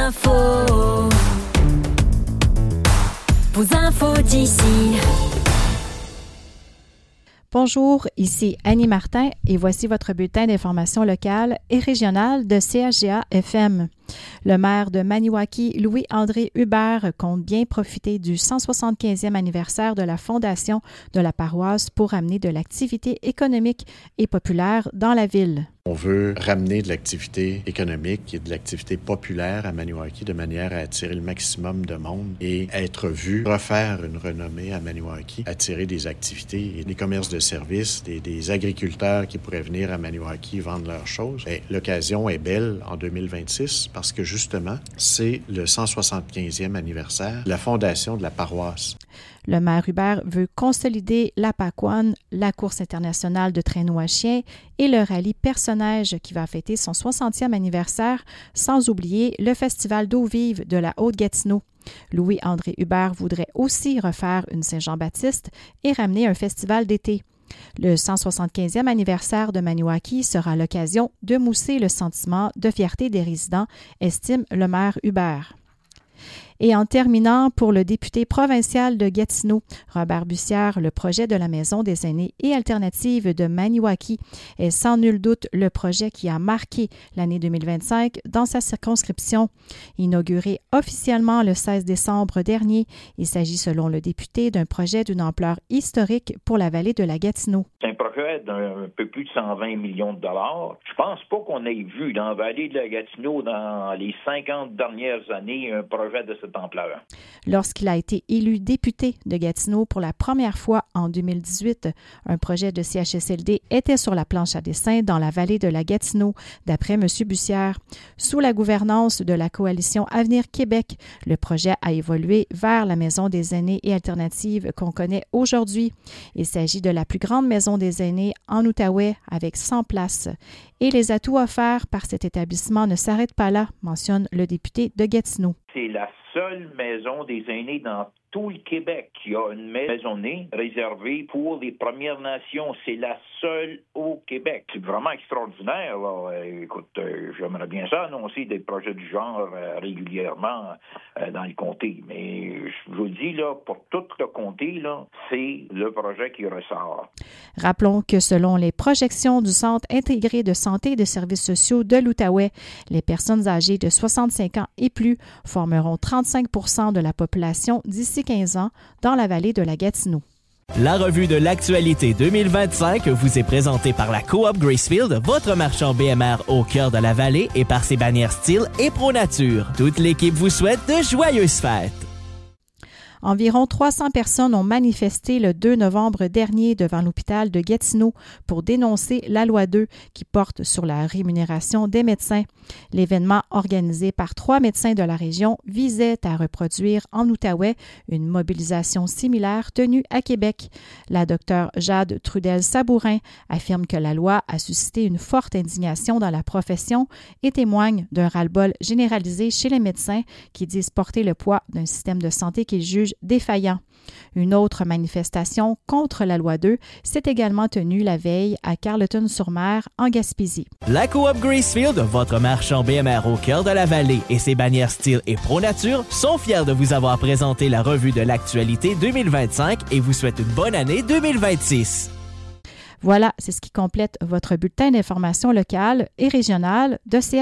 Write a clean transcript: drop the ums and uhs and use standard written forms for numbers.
infos. Vos infos d'ici. Bonjour, ici Annie Martin et voici votre bulletin d'information locale et régionale de CHGA-FM. Le maire de Maniwaki, Louis-André Hubert, compte bien profiter du 175e anniversaire de la fondation de la paroisse pour amener de l'activité économique et populaire dans la ville. On veut ramener de l'activité économique et de l'activité populaire à Maniwaki de manière à attirer le maximum de monde et être vu, refaire une renommée à Maniwaki, attirer des activités et des commerces de services, des agriculteurs qui pourraient venir à Maniwaki vendre leurs choses. Et l'occasion est belle en 2026 parce que justement, c'est le 175e anniversaire de la fondation de la paroisse. Le maire Hubert veut consolider la PACOAN, la course internationale de traîneau à chiens et le rallye Personneige qui va fêter son 60e anniversaire, sans oublier le festival d'eau vive de la Haute-Gatineau. Louis-André Hubert voudrait aussi refaire une Saint-Jean-Baptiste et ramener un festival d'été. Le 175e anniversaire de Maniwaki sera l'occasion de mousser le sentiment de fierté des résidents, estime le maire Hubert. Et en terminant, pour le député provincial de Gatineau, Robert Bussière, le projet de la Maison des aînés et alternative de Maniwaki est sans nul doute le projet qui a marqué l'année 2025 dans sa circonscription. Inauguré officiellement le 16 décembre dernier, il s'agit selon le député d'un projet d'une ampleur historique pour la vallée de la Gatineau. C'est un projet d'un peu plus de 120 millions de dollars. Je pense pas qu'on ait vu dans la vallée de la Gatineau dans les 50 dernières années un projet de cette ampleur. Lorsqu'il a été élu député de Gatineau pour la première fois en 2018, un projet de CHSLD était sur la planche à dessin dans la vallée de la Gatineau, d'après M. Bussière. Sous la gouvernance de la coalition Avenir Québec, le projet a évolué vers la Maison des aînés et alternative qu'on connaît aujourd'hui. Il s'agit de la plus grande maison des aînés en Outaouais avec 100 places. Et les atouts offerts par cet établissement ne s'arrêtent pas là, mentionne le député de Gatineau. C'est la seule maison des aînés dans tout le Québec qui a une maisonnée réservée pour les Premières Nations. C'est la seule au Québec. C'est vraiment extraordinaire. Là. Écoute, j'aimerais bien ça annoncer des projets du genre régulièrement dans le comté. Mais je vous le dis, là, pour tout le comté, là, c'est le projet qui ressort. Rappelons que selon les projections du Centre intégré de santé et de services sociaux de l'Outaouais, les personnes âgées de 65 ans et plus formeront 35 % de la population d'ici 15 ans dans la vallée de la Gatineau. La revue de l'actualité 2025 vous est présentée par la Coop Gracefield, votre marchand BMR au cœur de la vallée et par ses bannières Style et Pro Nature. Toute l'équipe vous souhaite de joyeuses fêtes. Environ 300 personnes ont manifesté le 2 novembre dernier devant l'hôpital de Gatineau pour dénoncer la loi 2 qui porte sur la rémunération des médecins. L'événement organisé par 3 médecins de la région visait à reproduire en Outaouais une mobilisation similaire tenue à Québec. La docteure Jade Trudel-Sabourin affirme que la loi a suscité une forte indignation dans la profession et témoigne d'un ras-le-bol généralisé chez les médecins qui disent porter le poids d'un système de santé qu'ils jugent défaillant. Une autre manifestation contre la loi 2 s'est également tenue la veille à Carleton-sur-Mer, en Gaspésie. La Coop Gracefield, votre marchand BMR au cœur de la vallée et ses bannières Style et Pro Nature sont fiers de vous avoir présenté la revue de l'actualité 2025 et vous souhaitent une bonne année 2026. Voilà, c'est ce qui complète votre bulletin d'information locale et régionale de CHGA.